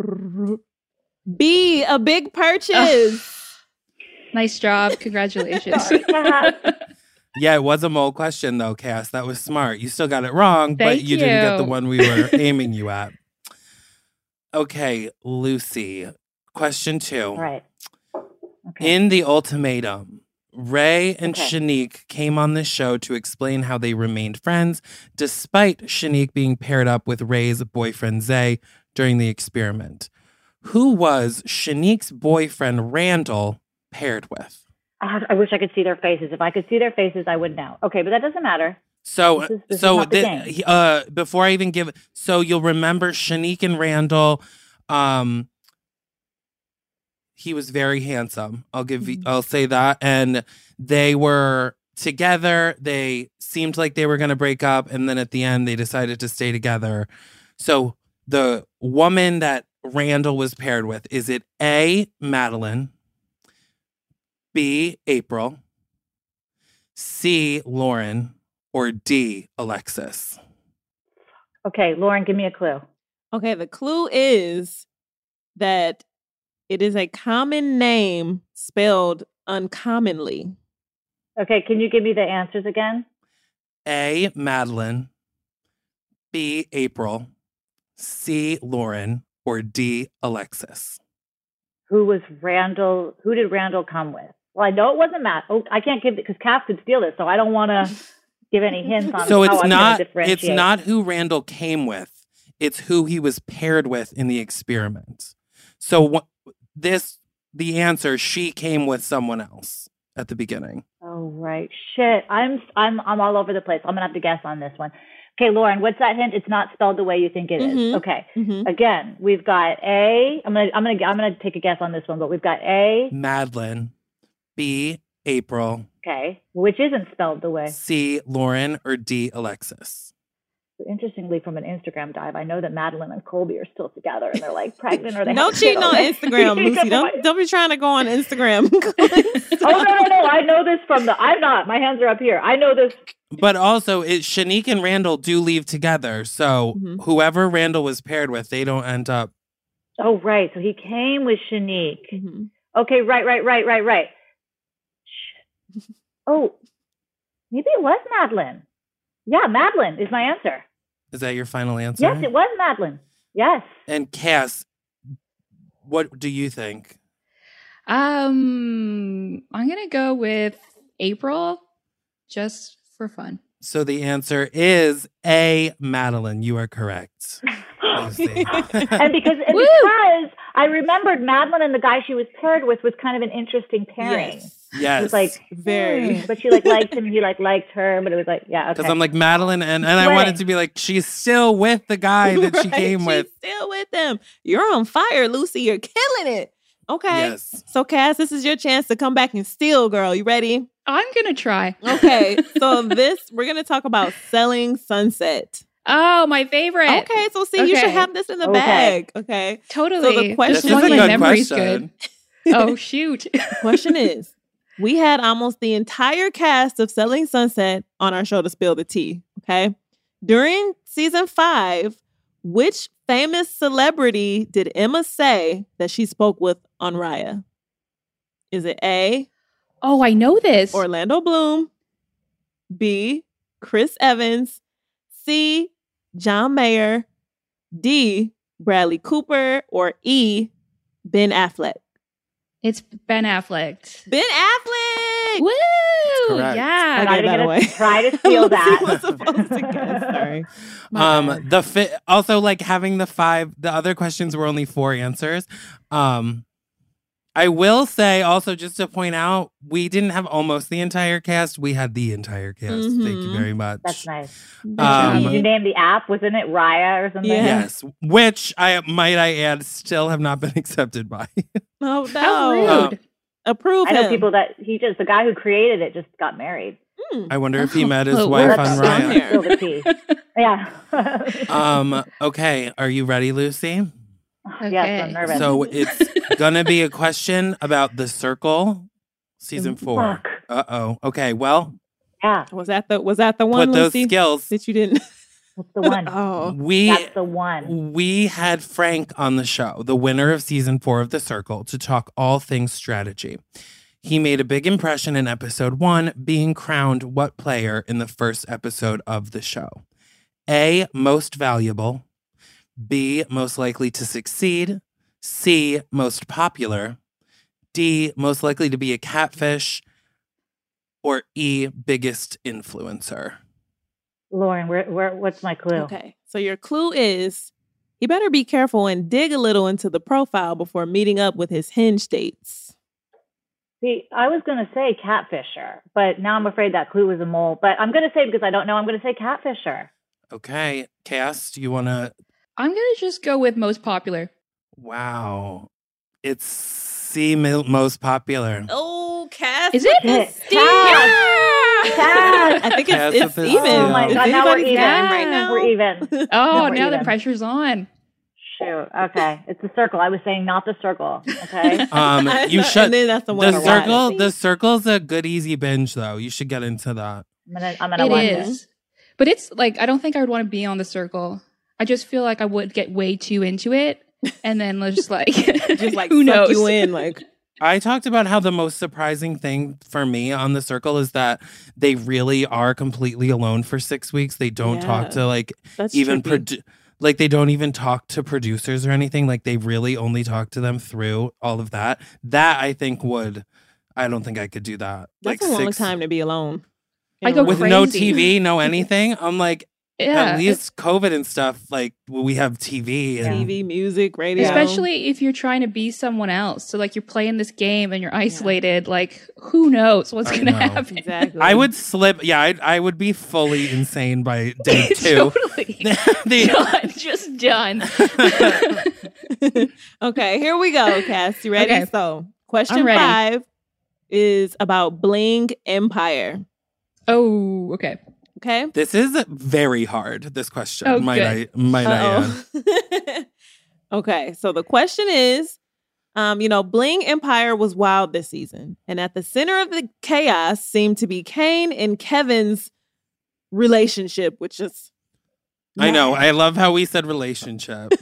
Speaker 3: B, a big purchase.
Speaker 8: Nice job. Congratulations.
Speaker 7: Sorry, Cass.
Speaker 4: Yeah, it was a mole question though, Cass. That was smart. You still got it wrong, but
Speaker 8: Thank
Speaker 4: you, didn't get the
Speaker 8: you.
Speaker 4: one we were aiming you at. Okay, Lucy. Question two.
Speaker 7: All right. Okay.
Speaker 4: In the ultimatum, Ray and
Speaker 7: Okay.
Speaker 4: Shanique came on this show to explain how they remained friends, despite Shanique being paired up with Ray's boyfriend Zay during the experiment. Who was Shanique's boyfriend Randall paired with?
Speaker 7: I, have, I wish I could see their faces. If I could see their faces, I would know. Okay, but that doesn't matter.
Speaker 4: So,
Speaker 7: This is- this is
Speaker 4: so
Speaker 7: not the
Speaker 4: thi-
Speaker 7: game.
Speaker 4: he- uh, before I even give, so you'll remember Shanique and Randall. Um, he was very handsome. I'll give you, I'll say that, and they were together. They seemed like they were going to break up, and then at the end, they decided to stay together. So the woman that Randall was paired with, is it A, Madeline, B, April, C, Lauren, or D, Alexis?
Speaker 7: Okay, Lauren, give me a clue.
Speaker 3: Okay. The clue is that it is a common name spelled uncommonly.
Speaker 7: Okay, can you give me the answers again?
Speaker 4: A, Madeline, B, April, C, Lauren, or D, Alexis?
Speaker 7: Who was Randall? Who did Randall come with? Well, I know it wasn't Matt. Oh, I can't give it because Cass could steal it, so I don't want to give any hints on
Speaker 4: So
Speaker 7: how
Speaker 4: it's
Speaker 7: I'm
Speaker 4: not
Speaker 7: gonna differentiate.
Speaker 4: it's not who Randall came with. It's who he was paired with in the experiment. So wh- this the answer, she came with someone else at the beginning.
Speaker 7: Oh right, shit. I'm I'm I'm all over the place. I'm gonna have to guess on this one. Okay, Lauren, what's that hint? It's not spelled the way you think it is.
Speaker 3: Mhm.
Speaker 7: Okay.
Speaker 3: Mhm.
Speaker 7: Again, we've got A. I'm gonna I'm gonna I'm gonna take a guess on this one, but we've got A.
Speaker 4: Madeline, B, April,
Speaker 7: Okay, which isn't spelled the way.
Speaker 4: C, Lauren, or D, Alexis?
Speaker 7: So interestingly, from an Instagram dive, I know that Madeline and Colby are still together, and they're like pregnant, or they
Speaker 3: No
Speaker 7: have a kid
Speaker 3: cheating on
Speaker 7: already.
Speaker 3: Instagram, Lucy. Don't don't be trying to go on Instagram.
Speaker 7: Oh no, no, no! I know this from the. I'm not. My hands are up here. I know this.
Speaker 4: But also, it, Shanique and Randall do leave together. So
Speaker 3: Mhm.
Speaker 4: whoever Randall was paired with, they don't end up.
Speaker 7: Oh right. So he came with Shanique.
Speaker 3: Mhm.
Speaker 7: Okay, right, right, right, right, right. Shit. Oh, maybe it was Madeline. Yeah, Madeline is my answer.
Speaker 4: Is that your final answer?
Speaker 7: Yes, it was Madeline. Yes.
Speaker 4: And Cass, what do you think?
Speaker 8: Um, I'm gonna go with April, just for fun.
Speaker 4: So the answer is A, Madeline. You are correct. Lucy.
Speaker 7: And because and
Speaker 8: Woo!
Speaker 7: because I remembered Madeline and the guy she was paired with was kind of an interesting pairing.
Speaker 3: Yes.
Speaker 4: Yes.
Speaker 7: It was like
Speaker 3: Very.
Speaker 7: hmm, but she like liked him and he like liked her, but it was like, yeah,
Speaker 4: Because
Speaker 7: okay.
Speaker 4: I'm like Madeline, and, and I
Speaker 7: Right.
Speaker 4: wanted to be like, she's still with the guy that she
Speaker 3: Right?
Speaker 4: came
Speaker 3: She's
Speaker 4: with.
Speaker 3: still with them. You're on fire, Lucy. You're killing it. Okay.
Speaker 4: Yes.
Speaker 3: So, Cass, this is your chance to come back and steal, girl. You ready?
Speaker 8: I'm gonna try.
Speaker 3: Okay. So, this, we're going to talk about Selling Sunset.
Speaker 8: Oh, my favorite.
Speaker 3: Okay. So, see, you should
Speaker 8: Okay.
Speaker 3: have this in the
Speaker 7: Okay.
Speaker 3: bag. Okay.
Speaker 8: Totally.
Speaker 3: So the question-
Speaker 8: Just
Speaker 4: This is
Speaker 8: want
Speaker 4: a
Speaker 8: my
Speaker 4: good
Speaker 8: memories
Speaker 4: question.
Speaker 8: good. Oh shoot.
Speaker 3: Question is, we had almost the entire cast of Selling Sunset on our show to spill the tea. Okay. During season five, which famous celebrity did Emma say that she spoke with on Raya? Is it A,
Speaker 8: Oh, I know this.
Speaker 3: Orlando Bloom, B, Chris Evans, C, John Mayer, D, Bradley Cooper, or E, Ben Affleck?
Speaker 8: It's Ben Affleck.
Speaker 3: Ben Affleck!
Speaker 8: Woo!
Speaker 4: correct.
Speaker 7: I'm
Speaker 8: Yeah.
Speaker 7: not
Speaker 3: Okay,
Speaker 7: even
Speaker 3: by the
Speaker 7: gonna
Speaker 3: way.
Speaker 7: try to steal
Speaker 3: Lucy
Speaker 7: that.
Speaker 3: was supposed to guess. Sorry.
Speaker 8: My
Speaker 4: Um,
Speaker 8: bad.
Speaker 4: the fi- also like having the five, the other questions were only four answers. Um, I will say also just to point out, we didn't have almost the entire cast. We had the entire cast. Thank you
Speaker 3: Mhm.
Speaker 4: very much.
Speaker 7: That's nice.
Speaker 4: Um,
Speaker 7: Did you name the app? Wasn't it Raya or something?
Speaker 3: Yeah.
Speaker 4: Yes, which I might I add still have not been accepted by.
Speaker 3: Oh,
Speaker 8: How
Speaker 3: no.
Speaker 8: rude.
Speaker 4: Um,
Speaker 3: Approve
Speaker 7: I know
Speaker 3: him.
Speaker 7: people that he just the guy who created it just got married.
Speaker 3: Hmm.
Speaker 4: I wonder if he met his
Speaker 8: Oh,
Speaker 4: wife
Speaker 3: that's
Speaker 4: on
Speaker 3: down
Speaker 4: Raya.
Speaker 3: there.
Speaker 7: Spill the tea. Yeah.
Speaker 4: Um, okay, are you ready, Lucy?
Speaker 7: Yes, I'm nervous.
Speaker 4: So it's gonna be a question about The Circle, season four.
Speaker 7: Fuck.
Speaker 4: Uh oh. Okay, well,
Speaker 7: Yeah,
Speaker 3: Was that the was that the one,
Speaker 4: put those
Speaker 3: Lucy,
Speaker 4: skills.
Speaker 3: that you didn't?
Speaker 7: that's the one.
Speaker 3: Oh,
Speaker 4: We
Speaker 7: That's the one.
Speaker 4: we had Frank on the show, the winner of season four of The Circle, to talk all things strategy. He made a big impression in episode one, being crowned what player in the first episode of the show? A, most valuable. B, most likely to succeed. C, most popular. D, most likely to be a catfish. Or E, biggest influencer.
Speaker 7: Lauren, where, where, what's my clue?
Speaker 3: okay. So your clue is he better be careful and dig a little into the profile before meeting up with his hinge dates.
Speaker 7: See, I was going to say catfisher, but now I'm afraid that clue was a mole. But I'm going to say, because I don't know, I'm going to say catfisher.
Speaker 4: Okay, Cass, do you want to?
Speaker 8: I'm gonna just go with most popular.
Speaker 4: Wow. It's C, mo- most popular.
Speaker 3: Oh, Cass.
Speaker 8: Is it?
Speaker 7: Shit.
Speaker 3: Steve.
Speaker 7: Cass! Cass!
Speaker 3: I think
Speaker 4: Cass
Speaker 3: it's,
Speaker 4: with
Speaker 3: it's
Speaker 4: his
Speaker 3: even.
Speaker 4: steal.
Speaker 7: Oh my
Speaker 3: Is
Speaker 7: God, now we're
Speaker 3: anybody's
Speaker 7: even.
Speaker 3: game right now?
Speaker 7: We're even.
Speaker 8: Oh,
Speaker 7: we're
Speaker 8: now the
Speaker 7: even.
Speaker 8: pressure's on.
Speaker 7: Shoot. Okay. It's the circle. I was saying not the circle. Okay.
Speaker 4: Um,
Speaker 3: I
Speaker 4: you
Speaker 3: know,
Speaker 4: should.
Speaker 3: And then that's the one.
Speaker 4: The
Speaker 3: to watch.
Speaker 4: circle. The circle's a good easy binge though. You should get into that.
Speaker 7: I'm gonna, I'm gonna
Speaker 8: It
Speaker 7: watch
Speaker 8: is. But it's like, I don't think I would want to be on the circle. I just feel like I would get way too into it. And then just like,
Speaker 3: Just like
Speaker 8: who
Speaker 3: suck
Speaker 8: knows?
Speaker 3: you in, like
Speaker 4: I talked about how the most surprising thing for me on the circle is that they really are completely alone for six weeks. They don't talk
Speaker 3: Yeah.
Speaker 4: to like
Speaker 3: that's
Speaker 4: even
Speaker 3: trippy.
Speaker 4: produ- like they don't even talk to producers or anything. Like they really only talk to them through all of that. That I think would. I don't think I could do that.
Speaker 3: That's
Speaker 4: like
Speaker 3: a long
Speaker 4: six
Speaker 3: time to be alone.
Speaker 8: I
Speaker 3: In a
Speaker 8: go
Speaker 3: room.
Speaker 4: with no
Speaker 8: crazy.
Speaker 4: T V, no anything. I'm like,
Speaker 8: Yeah.
Speaker 4: at least COVID and stuff. Like we have T V and
Speaker 3: T V, music, radio.
Speaker 8: Especially if you're trying to be someone else. So like you're playing this game and you're isolated. Like who knows what's
Speaker 4: I
Speaker 8: going to
Speaker 4: know.
Speaker 8: happen?
Speaker 3: Exactly.
Speaker 4: I would slip. Yeah, I, I would be fully insane by day two.
Speaker 8: Totally.
Speaker 4: The-
Speaker 8: Done. Just done.
Speaker 3: Okay, here we go, Cass. You ready?
Speaker 8: Okay.
Speaker 3: So, question
Speaker 8: I'm ready.
Speaker 3: five is about Bling Empire.
Speaker 8: Oh, okay.
Speaker 3: Okay.
Speaker 4: This is very hard, this question.
Speaker 8: Oh,
Speaker 4: might
Speaker 8: good.
Speaker 4: I might I add.
Speaker 3: Uh-oh. Okay, so the question is, um, you know, Bling Empire was wild this season, and at the center of the chaos seemed to be Kane and Kevin's relationship, which is
Speaker 4: I know. I love how we said relationship.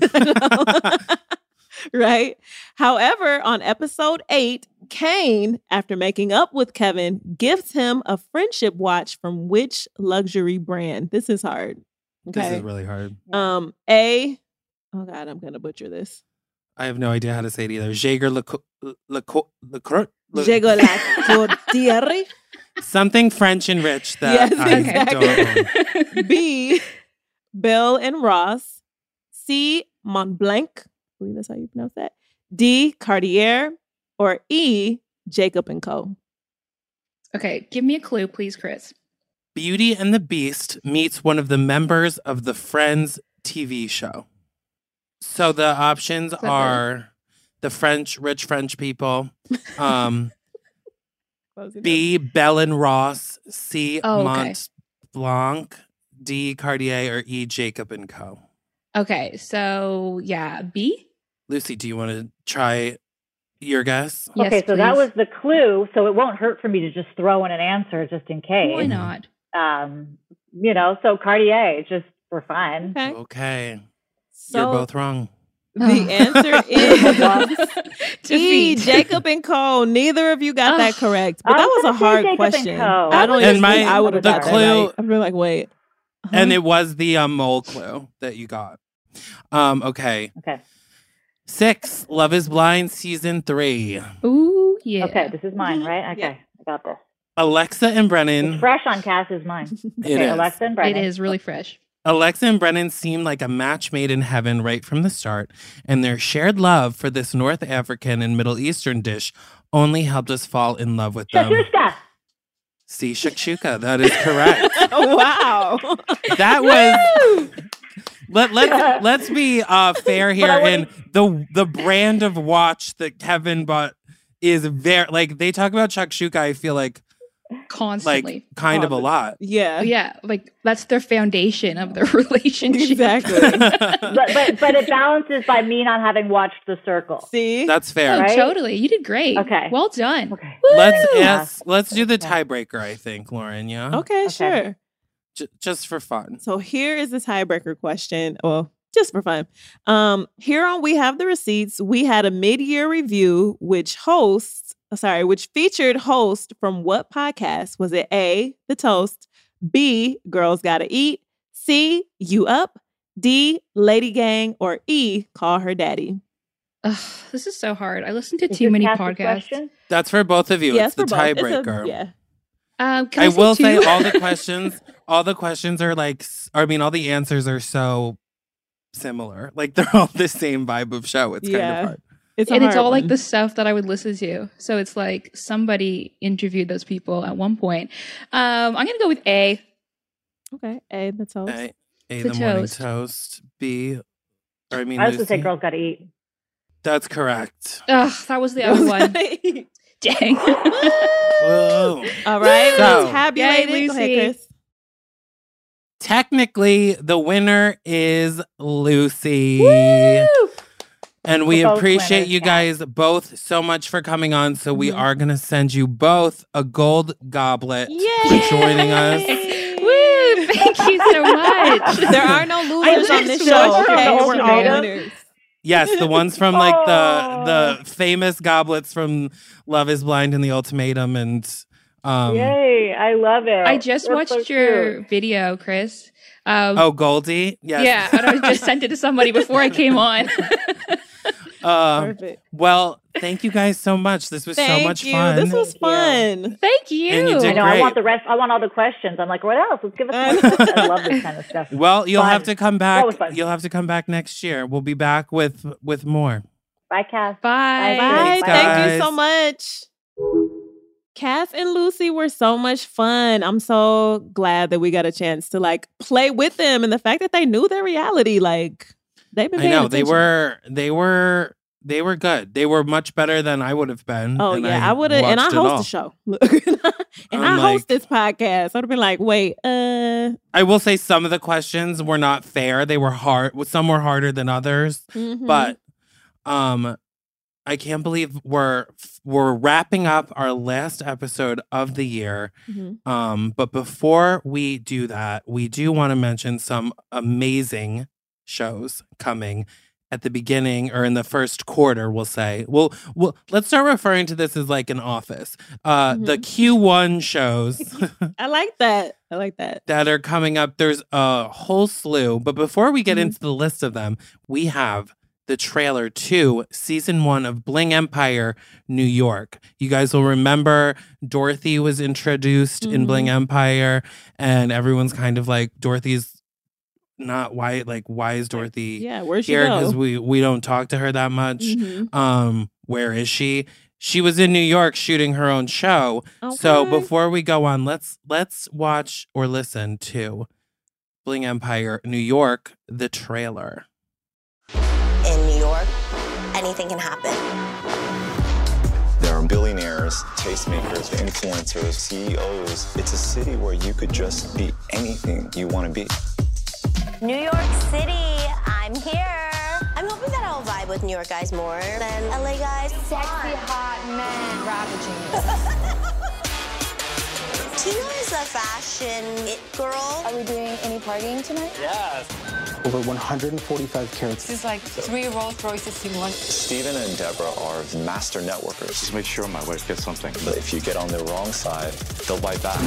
Speaker 3: right. However, on episode eight, Kane, after making up with Kevin, gives him a friendship watch from which luxury brand? This is hard. Okay.
Speaker 4: This is really hard.
Speaker 3: Um, A. Oh God, I'm gonna butcher this.
Speaker 4: I have no idea how to say it either. Jaeger Le Le Le
Speaker 3: Jaeger Le
Speaker 4: Something French and rich that
Speaker 3: Yes,
Speaker 4: I
Speaker 3: exactly.
Speaker 4: don't know.
Speaker 3: B. Bell and Ross. C. Montblanc. I believe that's how you pronounce that. D. Cartier. Or E. Jacob and Co.
Speaker 8: Okay, give me a clue, please, Chris.
Speaker 4: Beauty and the Beast meets one of the members of the Friends T V show. So the options
Speaker 8: that
Speaker 4: are the French, rich French people. Um, B. Bell and Ross. C.
Speaker 8: Oh, okay.
Speaker 4: Mont Blanc. D. Cartier. Or E. Jacob and Co.
Speaker 8: Okay, so yeah, B?
Speaker 4: Lucy, do you want to try your guess?
Speaker 8: Yes,
Speaker 7: okay, so that
Speaker 8: please.
Speaker 7: was the clue. So it won't hurt for me to just throw in an answer just in case.
Speaker 8: Why not?
Speaker 7: Um, you know, so Cartier, just for fun.
Speaker 3: Okay.
Speaker 4: Okay.
Speaker 3: So
Speaker 4: You're both wrong.
Speaker 3: the answer is E.
Speaker 8: Defeat.
Speaker 3: Jacob and Co. Neither of you got that
Speaker 8: Ugh.
Speaker 3: correct, but
Speaker 7: I
Speaker 3: that
Speaker 7: was
Speaker 3: was a
Speaker 7: gonna say
Speaker 3: hard
Speaker 7: Jacob and
Speaker 3: question.
Speaker 7: Co.
Speaker 3: I don't
Speaker 4: And
Speaker 3: even
Speaker 4: my-
Speaker 3: think I would have
Speaker 4: the
Speaker 3: got that
Speaker 4: clue-
Speaker 3: right. I'd be like, wait. Uh-huh.
Speaker 4: And it was the um, mole clue that you got. Um, okay.
Speaker 7: Okay.
Speaker 4: Six, Love is Blind season three.
Speaker 8: Ooh, yeah.
Speaker 7: Okay, this is mine, right? Okay,
Speaker 3: Yeah.
Speaker 7: I got this.
Speaker 4: Alexa and
Speaker 7: It's
Speaker 4: Brennan.
Speaker 7: fresh on Cass's mind.
Speaker 4: It
Speaker 7: Okay,
Speaker 4: is.
Speaker 7: Alexa and
Speaker 8: It
Speaker 7: Brennan.
Speaker 8: is really fresh.
Speaker 4: Alexa and Brennan seem like a match made in heaven right from the start, and their shared love for this North African and Middle Eastern dish only helped us fall in love with them.
Speaker 7: Shashushka!
Speaker 4: See, shakshuka, that is correct.
Speaker 3: Wow.
Speaker 4: That was. Let let's let's be uh, fair here,
Speaker 7: I
Speaker 4: and the the brand of watch that Kevin bought is very like they talk about shakshuka. I feel like
Speaker 8: Constantly.
Speaker 4: like kind of a lot.
Speaker 3: Yeah.
Speaker 8: yeah, like that's their foundation of their relationship.
Speaker 3: Exactly.
Speaker 7: But, but but it balances by me not having watched The Circle.
Speaker 3: See?
Speaker 4: That's fair.
Speaker 8: Oh,
Speaker 7: Right?
Speaker 8: totally. You did great.
Speaker 7: Okay.
Speaker 8: Well done.
Speaker 7: Okay.
Speaker 4: Let's
Speaker 7: Woo!
Speaker 4: ask. Let's do the tiebreaker. I think, Lauren. Yeah.
Speaker 3: Okay,
Speaker 7: Okay.
Speaker 3: sure.
Speaker 4: J- just for fun.
Speaker 3: So here is the tiebreaker question. Well, just for fun. Um, here on We Have the Receipts, we had a mid-year review which hosts, sorry, which featured host from what podcast? Was it A, The Toast, B, Girls Gotta Eat, C, You Up, D, Lady Gang, or E, Call Her Daddy?
Speaker 8: Ugh, this is so hard. I listen to
Speaker 7: Is
Speaker 8: too
Speaker 7: this
Speaker 8: many
Speaker 7: Cass's
Speaker 8: podcasts.
Speaker 7: question?
Speaker 4: That's for both of you.
Speaker 3: Yes,
Speaker 4: it's the
Speaker 3: for both. It's a-
Speaker 4: tiebreaker.
Speaker 3: yeah.
Speaker 8: Um, can I,
Speaker 4: I will
Speaker 8: say,
Speaker 4: say
Speaker 8: two?
Speaker 4: all the questions, all the questions are like, s- I mean, all the answers are so similar. Like they're all the same vibe of show. It's kind
Speaker 3: Yeah.
Speaker 4: of hard.
Speaker 3: It's a
Speaker 8: and it's
Speaker 3: hard
Speaker 8: all like
Speaker 3: one.
Speaker 8: the stuff that I would listen to. So it's like somebody interviewed those people at one point. Um, I'm gonna go with A.
Speaker 3: Okay, A, The Toast.
Speaker 4: A, A
Speaker 8: The
Speaker 4: the, morning
Speaker 8: toast.
Speaker 4: toast. B, or I mean,
Speaker 7: I was going to say
Speaker 4: Lucy.
Speaker 7: Girls Gotta Eat.
Speaker 4: That's correct.
Speaker 8: Ugh, that was the other one. Dang.
Speaker 4: Whoa.
Speaker 3: All right,
Speaker 4: So-
Speaker 3: tabulated.
Speaker 8: Yay,
Speaker 3: Go ahead,
Speaker 8: Lucy.
Speaker 3: Chris.
Speaker 4: Technically, the winner is Lucy.
Speaker 3: Woo!
Speaker 4: And we
Speaker 7: We're both
Speaker 4: appreciate
Speaker 7: winners,
Speaker 4: you
Speaker 7: yeah.
Speaker 4: guys both so much for coming on. So we
Speaker 3: Mhm.
Speaker 4: are going to send you both a gold goblet
Speaker 3: Yay!
Speaker 4: for joining us.
Speaker 8: Woo! Thank you so much.
Speaker 3: There are no losers
Speaker 8: I
Speaker 3: on this
Speaker 8: just
Speaker 3: show.
Speaker 8: watched
Speaker 3: Okay,
Speaker 7: the
Speaker 3: we're all
Speaker 7: ultimatum.
Speaker 3: winners.
Speaker 4: Yes, the ones from like
Speaker 7: Oh.
Speaker 4: the the famous goblets from Love is Blind and The Ultimatum and um
Speaker 7: Yay, I love it.
Speaker 8: I just
Speaker 7: That's
Speaker 8: watched
Speaker 7: so
Speaker 8: your
Speaker 7: cute.
Speaker 8: video, Chris. Um,
Speaker 4: oh Goldie. Yes.
Speaker 8: Yeah, and I just sent it to somebody before I came on.
Speaker 4: Uh,
Speaker 3: Perfect.
Speaker 4: well, thank you guys so much. This was
Speaker 3: Thank
Speaker 4: so much
Speaker 3: you.
Speaker 4: fun.
Speaker 3: This was
Speaker 7: Thank
Speaker 3: fun.
Speaker 8: Thank you.
Speaker 4: And you
Speaker 7: I
Speaker 4: did
Speaker 7: know. I
Speaker 4: great.
Speaker 7: want the rest. I want all the questions. I'm like, what else? Let's give us more questions. I love this kind of stuff.
Speaker 4: Well, you'll
Speaker 7: Fun.
Speaker 4: have to come back.
Speaker 7: That was fun.
Speaker 4: You'll have to come back next year. We'll be back with with more.
Speaker 7: Bye, Cass.
Speaker 8: Bye.
Speaker 3: Bye.
Speaker 4: Thanks,
Speaker 3: Thank you so
Speaker 4: guys.
Speaker 3: much. Cass and Lucy were so much fun. I'm so glad that we got a chance to like play with them, and the fact that they knew their reality, like they've been.
Speaker 4: I
Speaker 3: paying
Speaker 4: know they
Speaker 3: attention.
Speaker 4: were they were they were good. They were much better than I would have been.
Speaker 3: Oh
Speaker 4: and
Speaker 3: yeah, I, would have, and I
Speaker 4: watched it
Speaker 3: host
Speaker 4: all.
Speaker 3: the show. Look. and
Speaker 4: I'm
Speaker 3: I host
Speaker 4: like-
Speaker 3: this podcast. I'd have been like, wait, uh,
Speaker 4: I will say some of the questions were not fair. They were hard. Some were harder than others.
Speaker 3: mhm.
Speaker 4: But um, I can't believe we're we're wrapping up our last episode of the year.
Speaker 3: Mhm.
Speaker 4: Um, but before we do that, we do want to mention some amazing shows coming at the beginning or in the first quarter, we'll say. Well, well, let's start referring to this as like an office. Uh, The
Speaker 3: Mhm.
Speaker 4: Q one shows
Speaker 3: I like that. I like that.
Speaker 4: that are coming up. There's a whole slew. But before we get
Speaker 3: Mhm.
Speaker 4: into the list of them, we have the trailer to season one of Bling Empire New York. You guys will remember Dorothy was introduced in
Speaker 3: Mhm.
Speaker 4: Bling Empire, and everyone's kind of like, Dorothy's not why like why is Dorothy
Speaker 3: Yeah, where'd she
Speaker 4: here?
Speaker 3: go?
Speaker 4: Because we we don't talk to her that much.
Speaker 3: Mhm.
Speaker 4: Um, where is she? She was in New York shooting her own show. So
Speaker 3: Okay.
Speaker 4: before we go on, let's let's watch or listen to Bling Empire New York, the trailer.
Speaker 9: In New York, anything can happen.
Speaker 10: There are billionaires, tastemakers, influencers, C E Os. It's a city where you could just be anything you want to be.
Speaker 9: New York City, I'm here. I'm hoping that I'll vibe with New York guys more than L A guys.
Speaker 11: Sexy, hot men ravaging you.
Speaker 9: Tina is a fashion it girl.
Speaker 11: Are we doing any partying tonight?
Speaker 10: Yes.
Speaker 12: Over one hundred forty-five carats.
Speaker 11: This is like three Rolls Royces in one.
Speaker 10: Steven and Deborah are master networkers.
Speaker 13: Just make sure my wife gets something.
Speaker 10: But if you get on the wrong side, they'll bite back.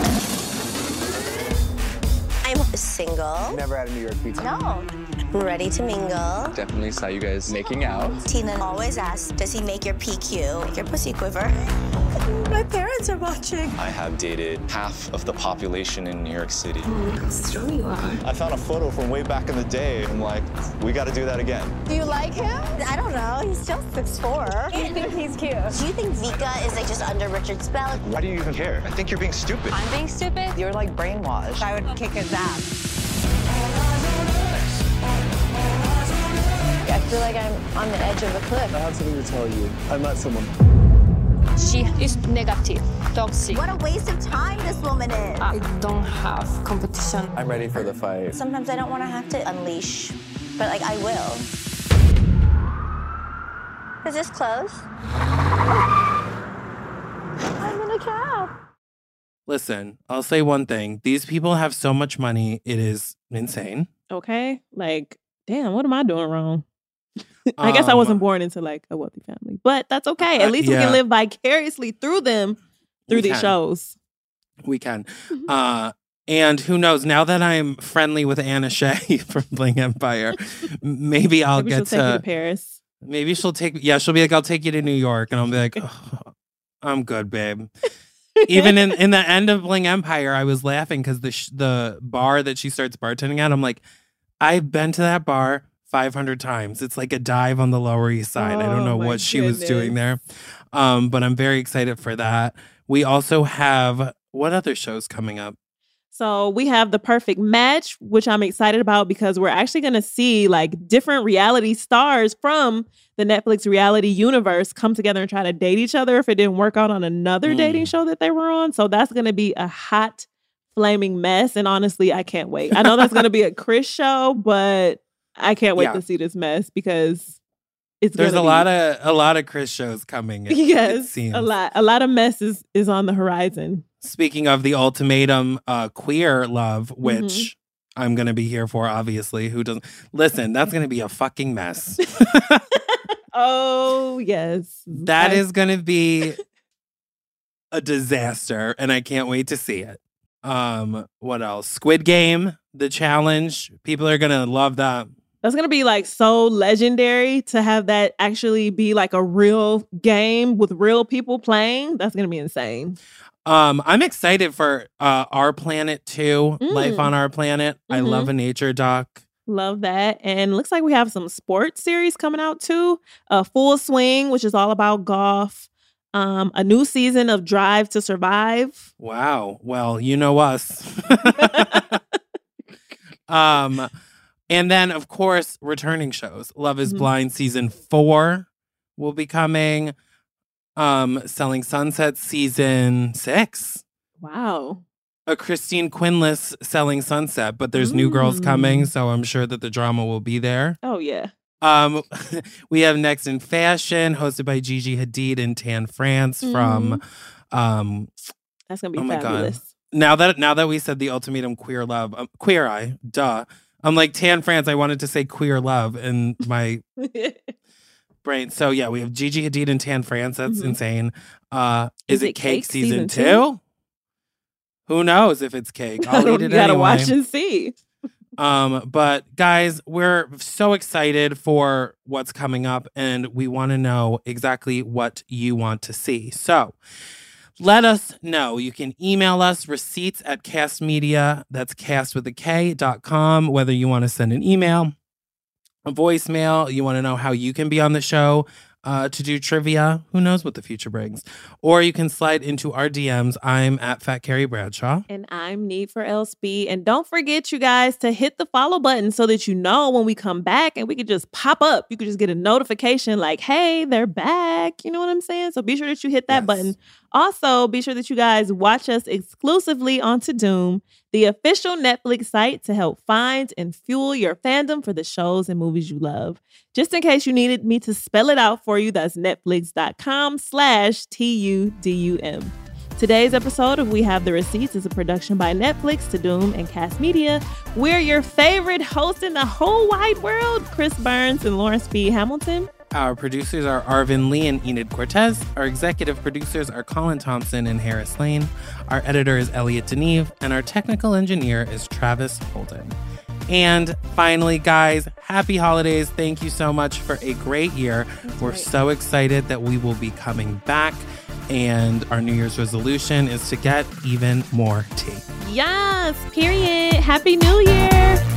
Speaker 9: I'm single.
Speaker 12: Never had a New York pizza.
Speaker 9: No. I'm ready to mingle.
Speaker 13: Definitely saw you guys making out.
Speaker 9: Tina always asks, does he make your P Q, make your pussy quiver? My parents are watching.
Speaker 10: I have dated half of the population in New York City.
Speaker 11: Look how strong you are.
Speaker 10: I found a photo from way back in the day. I'm like, we got to do that again.
Speaker 11: Do you like him?
Speaker 9: I don't know, he's still six foot four.
Speaker 11: You think he's cute?
Speaker 9: Do you think Vika is like just under Richard Spell?
Speaker 10: Why do you even care? I think you're being stupid.
Speaker 11: I'm being stupid? You're like brainwashed. I would kick his ass. I feel like I'm on the edge of a cliff.
Speaker 12: I have something to tell you. I met someone.
Speaker 11: She is negative, toxic.
Speaker 9: What a waste of time this woman is.
Speaker 11: I don't have competition.
Speaker 12: I'm ready for the fight.
Speaker 9: Sometimes I don't want to have to unleash, but like I will. Is this close? I'm in a cab.
Speaker 4: Listen, I'll say one thing. These people have so much money. It is insane.
Speaker 3: Okay. Like, damn, what am I doing wrong? I guess I
Speaker 4: Um,
Speaker 3: wasn't born into like a wealthy family, but that's okay. At
Speaker 4: Uh,
Speaker 3: least we
Speaker 4: yeah.
Speaker 3: can live vicariously through them through
Speaker 4: We
Speaker 3: these
Speaker 4: can.
Speaker 3: shows.
Speaker 4: We can.
Speaker 3: Mm-hmm.
Speaker 4: Uh, and who knows, now that I'm friendly with Anna Shea from Bling Empire, m- maybe I'll
Speaker 3: Maybe she'll
Speaker 4: get
Speaker 3: take you
Speaker 4: to,
Speaker 3: to Paris.
Speaker 4: maybe she'll take, yeah, she'll be like, I'll take you to New York. And I'll be like, oh, I'm good, babe. Even in, in the end of Bling Empire, I was laughing because the, sh- the bar that she starts bartending at, I'm like, I've been to that bar five hundred times. It's like a dive on the Lower East Side. I don't
Speaker 3: Oh,
Speaker 4: know
Speaker 3: my
Speaker 4: what she was doing there.
Speaker 3: goodness.
Speaker 4: Um, but I'm very excited for that. We also have, what other shows coming up?
Speaker 3: So we have The Perfect Match, which I'm excited about because we're actually going to see like different reality stars from the Netflix reality universe come together and try to date each other if it didn't work out on another
Speaker 4: Mm.
Speaker 3: dating show that they were on. So that's going to be a hot, flaming mess. And honestly, I can't wait. I know that's going to be a Chris show, but I can't wait
Speaker 4: Yeah.
Speaker 3: to see this mess because it's
Speaker 4: There's a
Speaker 3: gonna
Speaker 4: lot
Speaker 3: be,
Speaker 4: of a lot of Chris shows coming. It, it
Speaker 3: yes,
Speaker 4: seems.
Speaker 3: a lot, a lot of mess is, is on the horizon.
Speaker 4: Speaking of the ultimatum uh, queer love,
Speaker 3: Mm-hmm.
Speaker 4: which I'm gonna be here for, obviously. Who doesn't listen? That's gonna be a fucking mess.
Speaker 3: Oh yes,
Speaker 4: That
Speaker 3: I-
Speaker 4: is gonna be a disaster, and I can't wait to see it. Um, what else? Squid Game, the challenge. People are gonna love that.
Speaker 3: That's going to be like so legendary to have that actually be like a real game with real people playing. That's going to be insane.
Speaker 4: Um, I'm excited for uh, Our Planet two, Life
Speaker 3: Mm.
Speaker 4: on Our Planet. I
Speaker 3: Mhm.
Speaker 4: love a nature doc.
Speaker 3: Love that. And looks like we have some sports series coming out too. Uh, Full Swing, which is all about golf. Um, a new season of Drive to Survive.
Speaker 4: Wow. Well, you know us. um, and then of course, returning shows. Love is
Speaker 3: Mhm.
Speaker 4: Blind season four. will be coming. Um, Selling Sunset season six.
Speaker 3: Wow.
Speaker 4: A Christine Quinless Selling Sunset, but there's new girls coming, so I'm sure that the drama will be there.
Speaker 3: Oh, yeah.
Speaker 4: Um, we have Next in Fashion, hosted by Gigi Hadid and Tan France
Speaker 3: Mhm.
Speaker 4: from. Um,
Speaker 3: That's gonna be
Speaker 4: oh my
Speaker 3: fabulous.
Speaker 4: god! Now that now that we said the ultimatum, Queer Love, um, Queer Eye, duh. I'm like Tan France. I wanted to say Queer Love in my brain. So yeah, we have Gigi Hadid and Tan France. That's
Speaker 3: Mhm.
Speaker 4: insane. Uh, is,
Speaker 3: Is
Speaker 4: it
Speaker 3: it
Speaker 4: Cake,
Speaker 3: Cake
Speaker 4: season,
Speaker 3: season
Speaker 4: two?
Speaker 3: two?
Speaker 4: Who knows if it's Cake? I'll eat it
Speaker 3: You gotta
Speaker 4: anyway.
Speaker 3: watch and see.
Speaker 4: Um, but guys, we're so excited for what's coming up, and we want to know exactly what you want to see. So let us know. You can email us receipts at cast media, that's cast with a K dot com, whether you want to send an email, a voicemail, you want to know how you can be on the show uh, to do trivia. Who knows what the future brings? Or you can slide into our D Ms. I'm at Fat Carrie Bradshaw.
Speaker 3: And I'm Need for L S B. And don't forget, you guys, to hit the follow button so that you know when we come back and we can just pop up. You could just get a notification like, hey, they're back. You know what I'm saying? So be sure that you hit that
Speaker 4: Yes.
Speaker 3: button. Also, be sure that you guys watch us exclusively on Tudum, the official Netflix site to help find and fuel your fandom for the shows and movies you love. Just in case you needed me to spell it out for you, that's netflix.com slash T-U-D-U-M. Today's episode of We Have the Receipts is a production by Netflix, Tudum, and Cast Media. We're your favorite hosts in the whole wide world, Chris Burns and Lawrence B. Hamilton.
Speaker 4: Our producers are Arvin Lee and Enid Cortez. Our executive producers are Colin Thompson and Harris Lane. Our editor is Elliot Deneve. And our technical engineer is Travis Holden. And finally, guys, happy holidays. Thank you so much for a great year.
Speaker 3: That's
Speaker 4: We're
Speaker 3: right.
Speaker 4: so excited that we will be coming back. And our New Year's resolution is to get even more tea.
Speaker 3: Yes, period. Happy New Year.